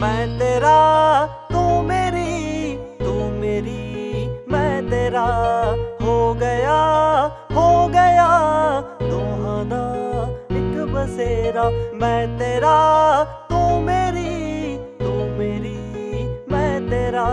मैं तेरा तू मेरी मैं तेरा हो गया दोहां दा एक बसेरा। मैं तेरा तू मेरी मैं तेरा।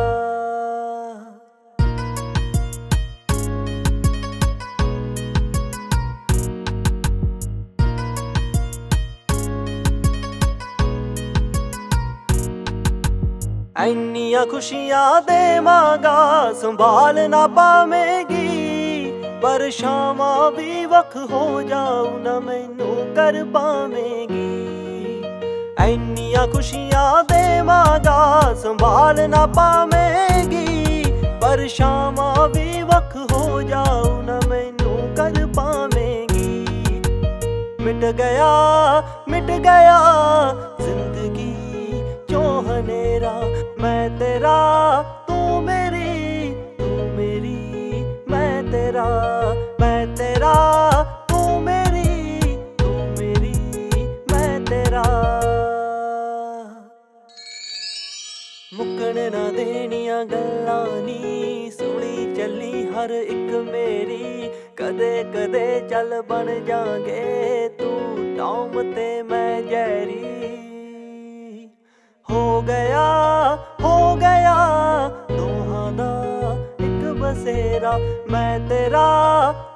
ਇੰਨੀਆਂ ਖੁਸ਼ੀਆਂ ਦੇਵਾਂਗਾ ਸੰਭਾਲ ਨਾ ਪਾਵੇਂਗੀ, ਪਰ ਸ਼ਾਮਾਂ ਵੀ ਵੱਖ ਹੋ ਜਾਊ ਨਾ ਮੈਨੂੰ ਕਰ ਪਾਵੇਂਗੀ। ਇੰਨੀਆਂ ਖੁਸ਼ੀਆਂ ਦੇਵਾਂਗਾ ਸੰਭਾਲ ਨਾ ਪਾਵੇਂਗੀ, ਪਰ ਸ਼ਾਮਾਂ ਵੀ ਵੱਖ ਹੋ ਜਾਊ ਨਾ ਮੈਨੂੰ ਕਰ ਪਾਵੇਂਗੀ। ਮਿਟ ਗਿਆ ਜ਼ਿੰਦਗੀ ਚੋਂ ਹਨੇਰਾ। मैं तेरा तू मेरी मैं तेरा। मैं तेरा तू मेरी मैं तेरा। मुक्कण ना देनियां गल्लां नी सुनी चली हर एक मेरी। कदे कदे चल बन जांगे तू टॉम ते मैं जैरी। हो गया दोहां दा एक बसेरा। मैं तेरा